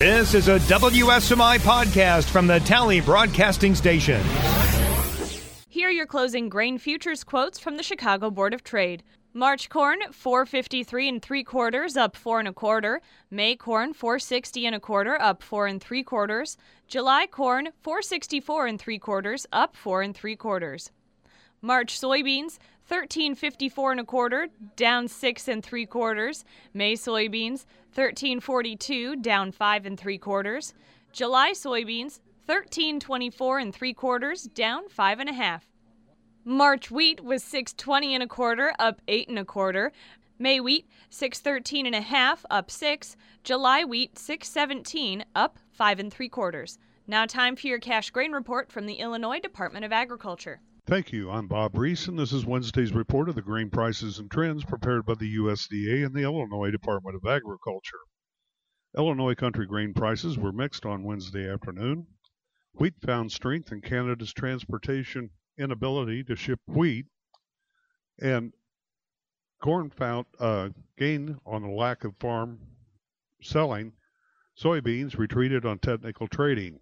This is a WSMI podcast from the Tally Broadcasting Station. Here are your closing grain futures quotes from the Chicago Board of Trade. March corn, 4.53 3/4, up 4 1/4. May corn, 4.60 1/4, up 4 3/4. July corn, 4.64 3/4, up 4 3/4. March soybeans, 13.54 1/4, down 6 3/4. May soybeans, 13.42, down 5 3/4. July soybeans, 13.24 3/4, down 5 1/2. March wheat was 6.20 1/4, up 8 1/4. May wheat, 6.13 1/2, up 6. July wheat, 6.17, up 5 3/4. Now time for your cash grain report from the Illinois Department of Agriculture. Thank you. I'm Bob Reese, and this is Wednesday's report of the grain prices and trends prepared by the USDA and the Illinois Department of Agriculture. Illinois country grain prices were mixed on Wednesday afternoon. Wheat found strength in Canada's transportation inability to ship wheat, and corn found a gain on the lack of farm selling. Soybeans retreated on technical trading.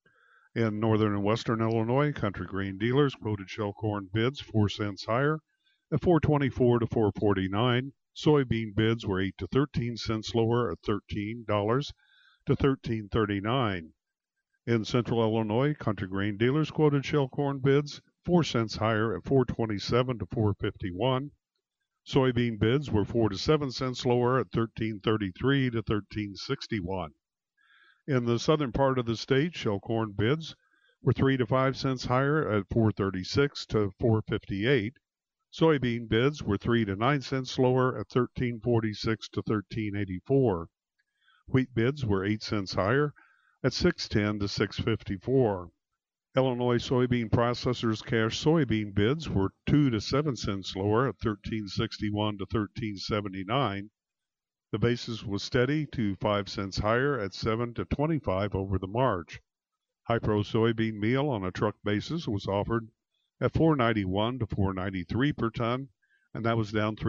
In northern and western Illinois, country grain dealers quoted shell corn bids 4 cents higher at $4.24 to $4.49. Soybean bids were 8 to 13 cents lower at $13 to $13.39. In central Illinois, country grain dealers quoted shell corn bids 4 cents higher at $4.27 to $4.51. Soybean bids were 4 to 7 cents lower at $13.33 to $13.61. In the southern part of the state, shell corn bids were 3 to 5 cents higher at $4.36 to $4.58. Soybean bids were 3 to 9 cents lower at $13.46 to $13.84. Wheat bids were 8 cents higher at $6.10 to $6.54. Illinois soybean processors' cash soybean bids were 2 to 7 cents lower at $13.61 to $13.79. The basis was steady to 5 cents higher at 7 to 25 over the March. High-pro soybean meal on a truck basis was offered at $4.91 to $4.93 per ton, and that was down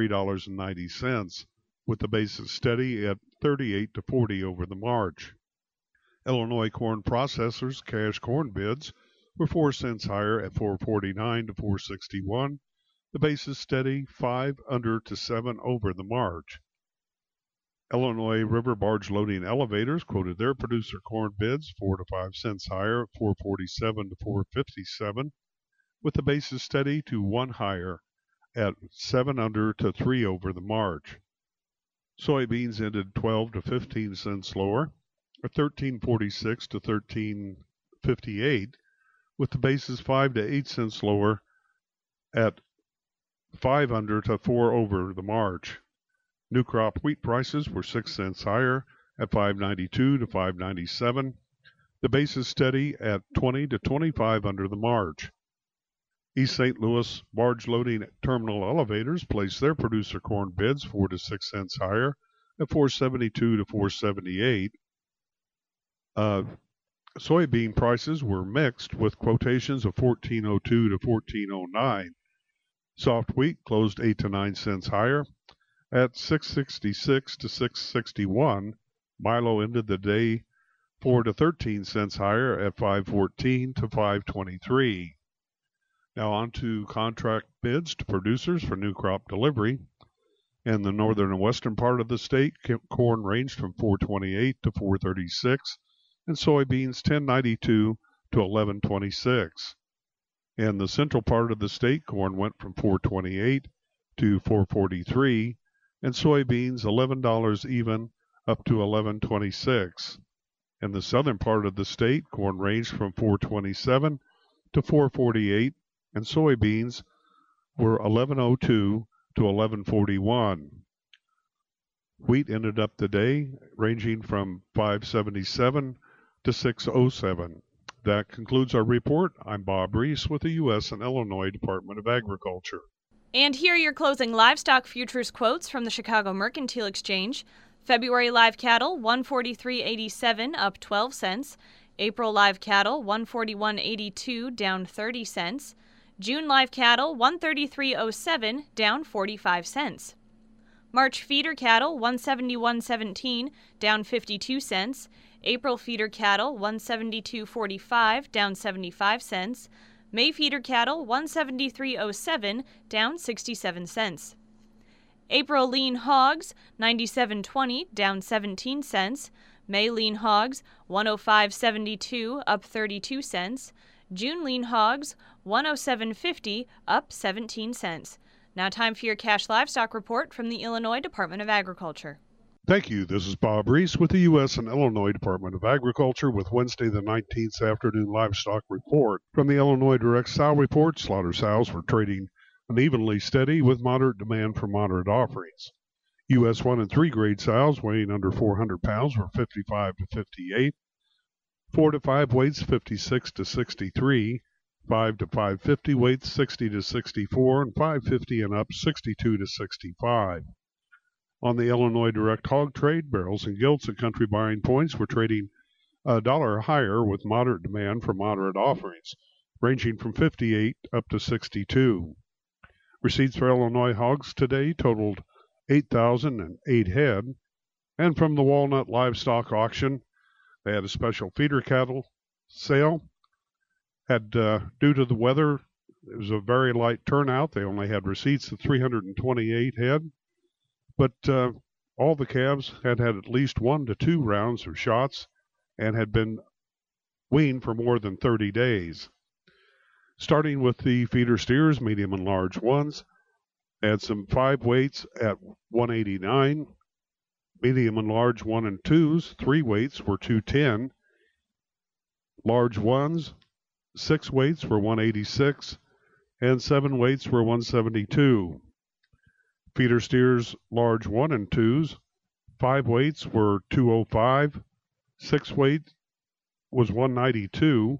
$3.90, with the basis steady at 38 to 40 over the March. Illinois corn processors' cash corn bids were 4 cents higher at $4.49 to $4.61. The basis steady 5 under to 7 over the March. Illinois river barge loading elevators quoted their producer corn bids 4 to 5 cents higher at $4.47 to $4.57, with the basis steady to 1 higher at 7 under to 3 over the March. Soybeans ended 12 to 15 cents lower at $13.46 to $13.58, with the basis 5 to 8 cents lower at 5 under to 4 over the March. New crop wheat prices were 6 cents higher at $5.92 to $5.97. The basis steady at 20 to 25 under the March. East St. Louis barge loading terminal elevators placed their producer corn bids 4 to 6 cents higher at $4.72 to $4.78. Soybean prices were mixed with quotations of $14.02 to $14.09. Soft wheat closed 8 to 9 cents higher at $6.66 to $6.61. Milo ended the day 4 to 13 cents higher at $5.14 to $5.23. Now on to contract bids to producers for new crop delivery. In the northern and western part of the state, corn ranged from $4.28 to $4.36, and soybeans $10.92 to $11.26. In the central part of the state, corn went from $4.28 to $4.43, and soybeans $11 even up to $11.26. In the southern part of the state, corn ranged from $4.27 to $4.48, and soybeans were $11.02 to $11.41. Wheat ended up the day ranging from $5.77 to $6.07. That concludes our report. I'm Bob Reese with the U.S. and Illinois Department of Agriculture. And here are your closing livestock futures quotes from the Chicago Mercantile Exchange. February live cattle, $143.87, up 12 cents. April live cattle, $141.82, down 30 cents. June live cattle, $133.07, down 45 cents. March feeder cattle, $171.17, down 52 cents. April feeder cattle 172.45, down 75 cents. May feeder cattle 173.07, down 67 cents. April lean hogs 97.20, down 17 cents. May lean hogs 105.72, up 32 cents. June lean hogs 107.50, up 17 cents. Now time for your cash livestock report from the Illinois Department of Agriculture. Thank you. This is Bob Reese with the U.S. and Illinois Department of Agriculture with Wednesday the 19th afternoon livestock report. From the Illinois Direct Sow Report, slaughter sows were trading unevenly steady with moderate demand for moderate offerings. U.S. 1 and 3 grade sows weighing under 400 pounds were 55 to 58, 4 to 5 weights 56 to 63, 5 to 550 weights 60 to 64, and 550 and up 62 to 65. On the Illinois Direct Hog Trade, barrels and gilts at country buying points were trading $1 higher with moderate demand for moderate offerings, ranging from 58 up to 62. Receipts for Illinois hogs today totaled 8,008 head, and from the Walnut Livestock Auction, they had a special feeder cattle sale. Due to the weather, it was a very light turnout. They only had receipts of 328 head, but all the calves had at least 1 to 2 rounds of shots and had been weaned for more than 30 days. Starting with the feeder steers, medium and large ones, had some 5 weights at 189. Medium and large 1 and 2s, 3 weights were 210. Large ones, 6 weights were 186, and 7 weights were 172. Feeder steers, large 1 and 2s, 5 weights were 205, 6 weight was 192,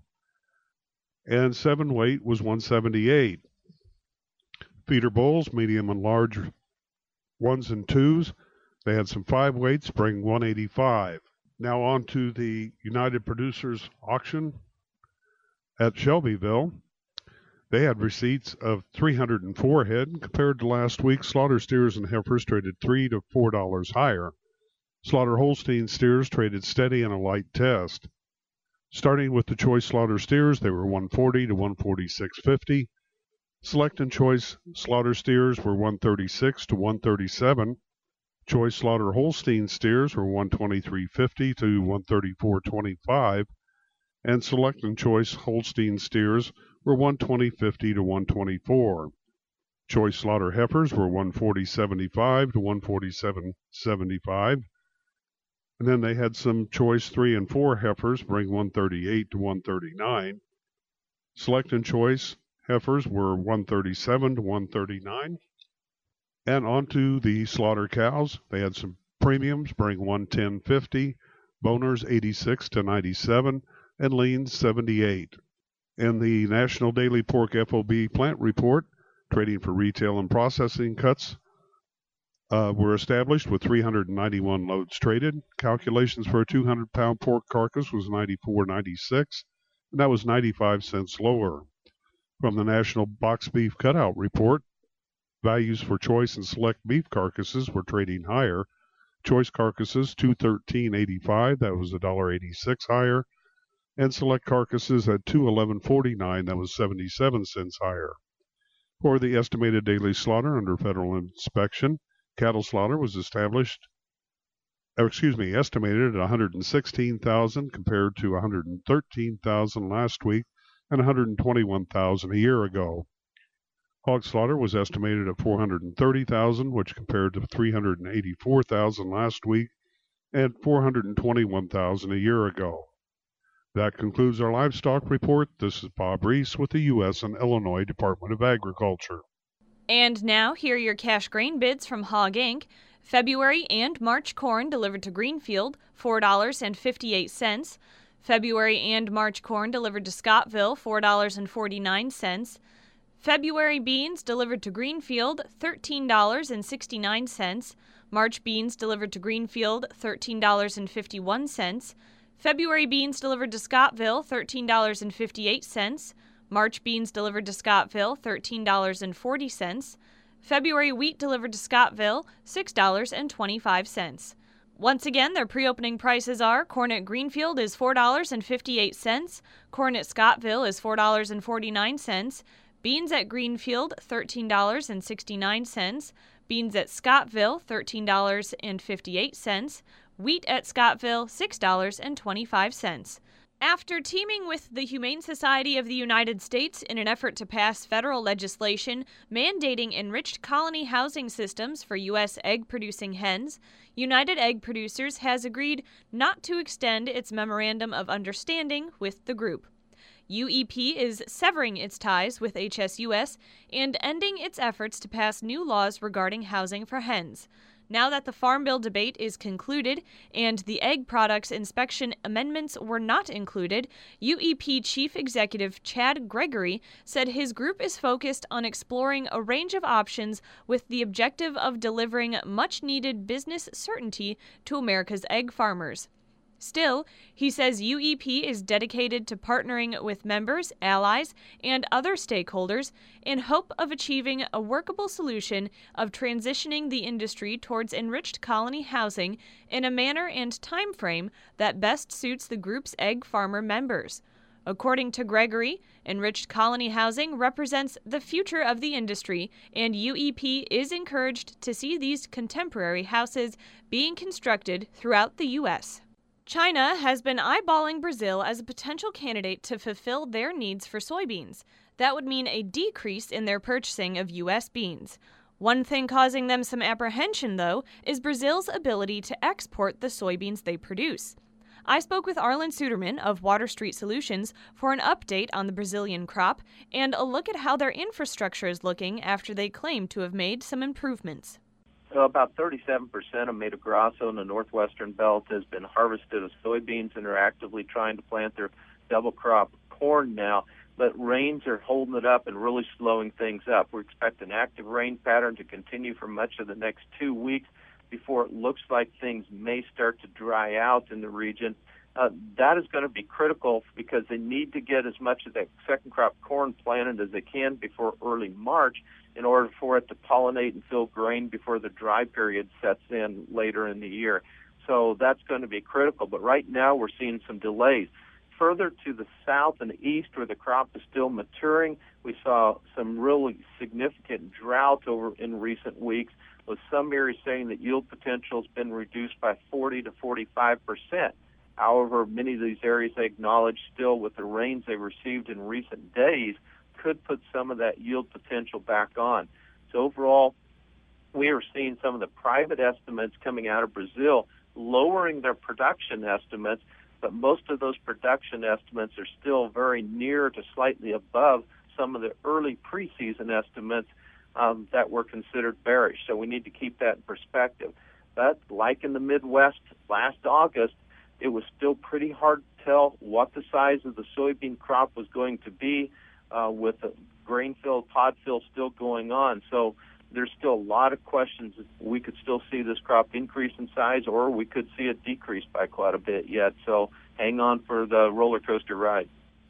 and 7 weight was 178. Feeder bulls, medium and large 1s and 2s, they had some 5 weights, bring 185. Now on to the United Producers Auction at Shelbyville. They had receipts of 304 head. Compared to last week, slaughter steers and heifers traded $3 to $4 higher. Slaughter Holstein steers traded steady in a light test. Starting with the choice slaughter steers, they were 140 to 146.50. Select and choice slaughter steers were 136 to 137. Choice slaughter Holstein steers were 123.50 to 134.25. And select and choice Holstein steers were 120.50 to 124. Choice slaughter heifers were 140.75 to 147.75. And then they had some choice 3 and 4 heifers bring 138 to 139. Select and choice heifers were 137 to 139. And onto the slaughter cows. They had some premiums bring 110.50, boners 86 to 97, and leans 78. And the National Daily Pork FOB Plant Report, trading for retail and processing cuts, were established with 391 loads traded. Calculations for a 200-pound pork carcass was $94.96, and that was 95 cents lower. From the National Box Beef Cutout Report, values for choice and select beef carcasses were trading higher. Choice carcasses $213.85, that was $1.86 higher, and select carcasses at $211.49, that was 77 cents higher. For the estimated daily slaughter under federal inspection, cattle slaughter was estimated at 116,000 compared to 113,000 last week and 121,000 a year ago. Hog slaughter was estimated at 430,000, which compared to 384,000 last week and 421,000 a year ago. That concludes our livestock report. This is Bob Reese with the U.S. and Illinois Department of Agriculture. And now, here are your cash grain bids from Hog Inc. February and March corn delivered to Greenfield, $4.58. February and March corn delivered to Scottville, $4.49. February beans delivered to Greenfield, $13.69. March beans delivered to Greenfield, $13.51. February beans delivered to Scottville, $13.58. March beans delivered to Scottville, $13.40. February wheat delivered to Scottville, $6.25. Once again, their pre-opening prices are: corn at Greenfield is $4.58, corn at Scottville is $4.49, beans at Greenfield $13.69, beans at Scottville $13.58, wheat at Scottville $6.25. After teaming with the Humane Society of the United States in an effort to pass federal legislation mandating enriched colony housing systems for U.S. egg-producing hens, United Egg Producers has agreed not to extend its memorandum of understanding with the group. UEP is severing its ties with HSUS and ending its efforts to pass new laws regarding housing for hens. Now that the Farm Bill debate is concluded and the egg products inspection amendments were not included, UEP Chief Executive Chad Gregory said his group is focused on exploring a range of options with the objective of delivering much-needed business certainty to America's egg farmers. Still, he says UEP is dedicated to partnering with members, allies, and other stakeholders in hope of achieving a workable solution of transitioning the industry towards enriched colony housing in a manner and time frame that best suits the group's egg farmer members. According to Gregory, enriched colony housing represents the future of the industry, and UEP is encouraged to see these contemporary houses being constructed throughout the U.S. China has been eyeballing Brazil as a potential candidate to fulfill their needs for soybeans. That would mean a decrease in their purchasing of U.S. beans. One thing causing them some apprehension, though, is Brazil's ability to export the soybeans they produce. I spoke with Arlen Suderman of Water Street Solutions for an update on the Brazilian crop and a look at how their infrastructure is looking after they claim to have made some improvements. So about 37% of Mato Grosso in the northwestern belt has been harvested of soybeans, and are actively trying to plant their double crop corn now. But rains are holding it up and really slowing things up. We expect an active rain pattern to continue for much of the next 2 weeks before it looks like things may start to dry out in the region. That is going to be critical because they need to get as much of that second crop corn planted as they can before early March in order for it to pollinate and fill grain before the dry period sets in later in the year. So that's going to be critical. But right now we're seeing some delays. Further to the south and the east where the crop is still maturing, we saw some really significant drought over in recent weeks, with some areas saying that yield potential has been reduced by 40 to 45%. However, many of these areas they acknowledge still with the rains they received in recent days could put some of that yield potential back on. So overall, we are seeing some of the private estimates coming out of Brazil lowering their production estimates, but most of those production estimates are still very near to slightly above some of the early preseason estimates that were considered bearish. So we need to keep that in perspective. But like in the Midwest last August, it was still pretty hard to tell what the size of the soybean crop was going to be with the grain fill, pod fill still going on. So there's still a lot of questions. We could still see this crop increase in size, or we could see it decrease by quite a bit yet. So hang on for the roller coaster ride.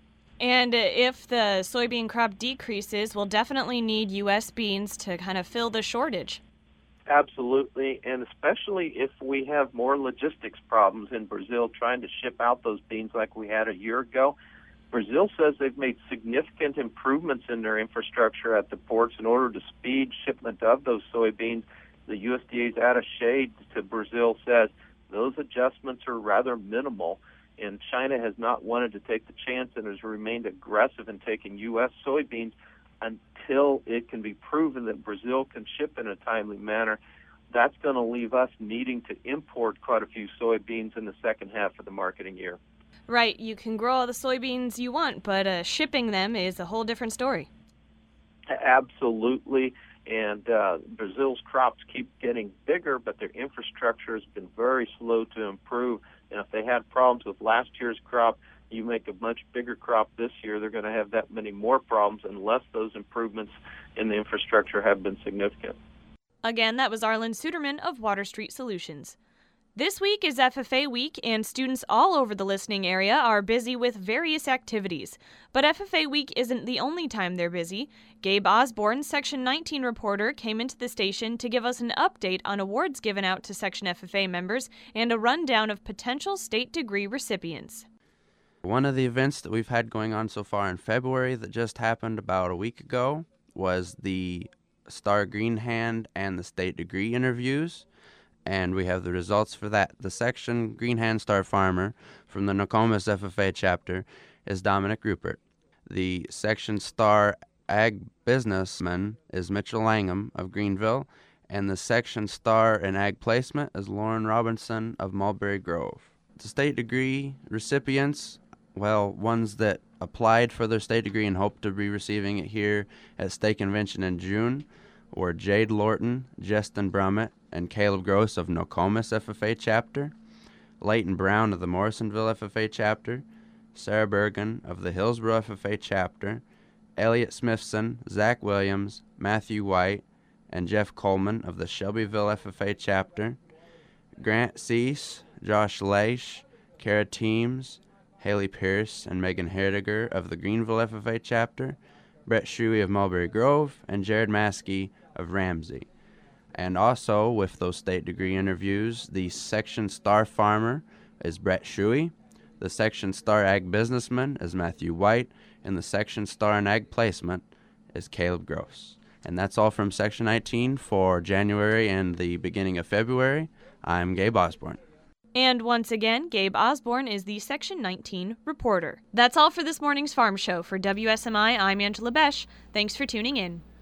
And if the soybean crop decreases, we'll definitely need U.S. beans to kind of fill the shortage. Absolutely, and especially if we have more logistics problems in Brazil trying to ship out those beans like we had a year ago. Brazil says they've made significant improvements in their infrastructure at the ports in order to speed shipment of those soybeans. The USDA's attaché to Brazil says those adjustments are rather minimal, and China has not wanted to take the chance and has remained aggressive in taking U.S. soybeans until it can be proven that Brazil can ship in a timely manner. That's going to leave us needing to import quite a few soybeans in the second half of the marketing year. Right, you can grow all the soybeans you want, but shipping them is a whole different story. Absolutely, and Brazil's crops keep getting bigger, but their infrastructure has been very slow to improve. And if they had problems with last year's crop, you make a much bigger crop this year, they're going to have that many more problems unless those improvements in the infrastructure have been significant. Again, that was Arlen Suderman of Water Street Solutions. This week is FFA week, and students all over the listening area are busy with various activities. But FFA week isn't the only time they're busy. Gabe Osborne, Section 19 reporter, came into the station to give us an update on awards given out to Section FFA members and a rundown of potential state degree recipients. One of the events that we've had going on so far in February that just happened about a week ago was the Star Green Hand and the state degree interviews. And we have the results for that. The Section Green Hand Star Farmer from the Nokomis FFA chapter is Dominic Rupert. The Section Star Ag Businessman is Mitchell Langham of Greenville. And the Section Star in Ag Placement is Lauren Robinson of Mulberry Grove. The state degree recipients, well, ones that applied for their state degree and hope to be receiving it here at State Convention in June, were Jade Lorton, Justin Brummett, and Caleb Gross of Nokomis FFA chapter, Leighton Brown of the Morrisonville FFA chapter, Sarah Bergen of the Hillsborough FFA chapter, Elliot Smithson, Zach Williams, Matthew White, and Jeff Coleman of the Shelbyville FFA chapter, Grant Cease, Josh Leish, Kara Teams, Haley Pierce, and Megan Herdiger of the Greenville FFA chapter, Brett Shuey of Mulberry Grove, and Jared Maskey of Ramsey. And also, with those state degree interviews, the Section Star Farmer is Brett Shuey, the Section Star Ag Businessman is Matthew White, and the Section Star in Ag Placement is Caleb Gross. And that's all from Section 19 for January and the beginning of February. I'm Gabe Osborne. And once again, Gabe Osborne is the Section 19 reporter. That's all for this morning's Farm Show. For WSMI, I'm Angela Besh. Thanks for tuning in.